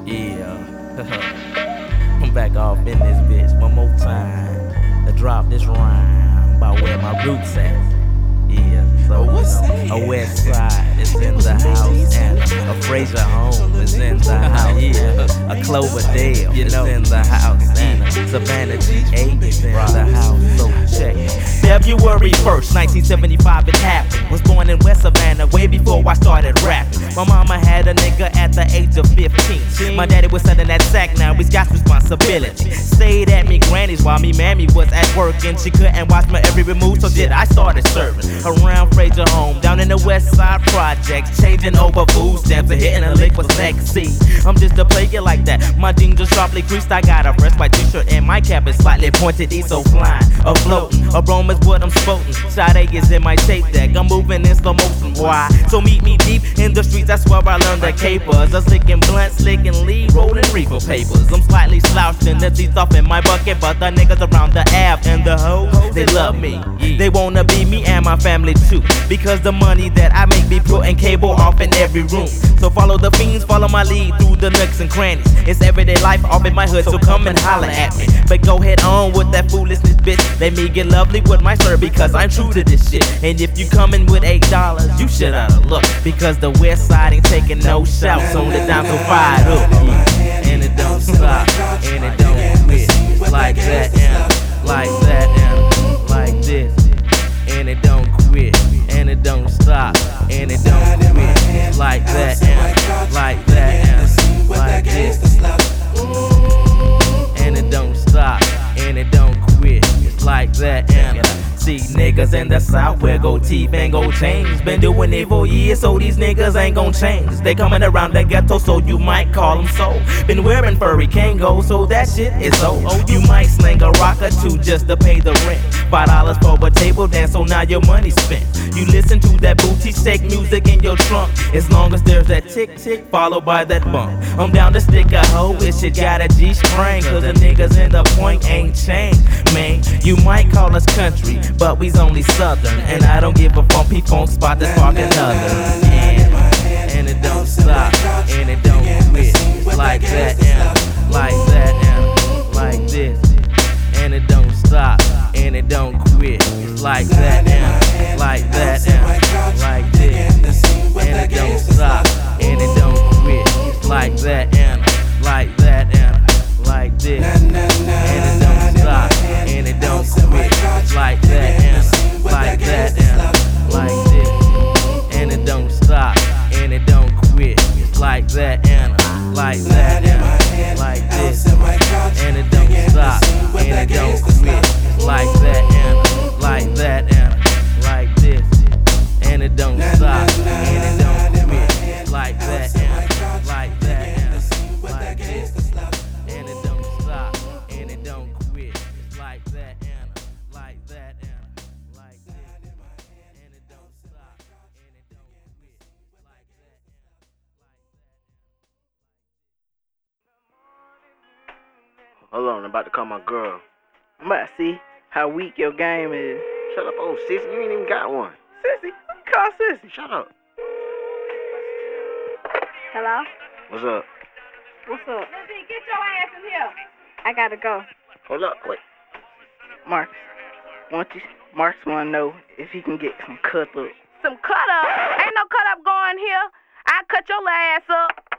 Yeah. I'm back off in this bitch one more time to drop this rhyme about where my roots at. Yeah, so a West Side is in the house and a Fraser home is in the house. Yeah, a Cloverdale is in the house and a Savannah G8 is in the house. So check it. February 1st, 1975 it happened. Was born in West Savannah way before I started rapping. My mama had a nigga at the age of 15. My daddy was selling that sack, now he's got responsibility. Stayed at me granny's while me mammy was at work, and she couldn't watch my every move, so did I started serving around Fraser home, down in the West Side projects, changing over food stamps and hitting a lick for sexy. I'm just a player like that. My jeans are sharply creased. I got a fresh white t-shirt and my cap is slightly pointed. East so flying, a floating, aroma's what I'm sporting. Sade is in my tape deck. I'm moving in slow motion. Why? So meet me deep in the streets. That's where I learned the capers. I'm slicking blunt, slicking lead, rolling reefer papers. I'm slightly slouched and the teeth off in my bucket, but the niggas around the Ave and the hoes, they love me. They wanna be me and my family too, because the money that I make be putting cable off in every room. So follow the fiends, follow my lead through the nooks and crannies. It's everyday life off in my hood, so come and holler at me. But go head on with that foolishness, bitch. Let me get lovely with my slur, because I'm true to this shit. And if you coming with $8, you should oughta look, because the West Side ain't taking no shouts on the down, so fired up. And it don't stop, and it don't quit. Like that, and like that, and like this. And it don't quit, and it don't stop, and it don't quit. Like that, and like that, and like this. And it don't stop, and it don't quit. It's like that, and see niggas in the South wear gold teeth and gold chains. Been doing it for years, so these niggas ain't gon' change. They coming around the ghetto, so you might call them so. Been wearing furry Kango, so that shit is old. You might sling a rock or two just to pay the rent. $5 for a table dance, so now your money's spent. You listen to that booty shake music in your trunk, as long as there's that tick tick followed by that bump. I'm down to stick a hoe if shit got a G-string, cause the niggas in the point ain't changed, man. You might call us country, but we's only southern, and I don't give a funky funk spot to spark another. And it don't stop, and it don't quit. Like that, and like that, and like this. And it don't stop, and it don't quit. It's like that, and like that, and like this. And it don't stop, and it don't quit. It's like that, and like that, and like this. And it don't stop, and it don't quit. It's like that, and like that, and like this. And it don't stop, and it don't quit. It's like that, and like that, and like this. And it don't stop, and it don't quit. It's like that, and like that, and like this. And it don't stop, and it don't quit. It's like that, and like that, and like this. And it don't stop, and it don't quit. It's like that, and like that, and like this. And it don't stop, and it don't quit. It's like that, Hold on, I'm about to call my girl. I'm about to see how weak your game is. Shut up, old sissy. You ain't even got one. Sissy? Call Sissy. Shut up. Hello? What's up? What's up? Lizzie, get your ass in here. I gotta go. Hold up, wait. Marcus wanna know if he can get some cut up. Some cut up? Ain't no cut up going here. I cut your ass up.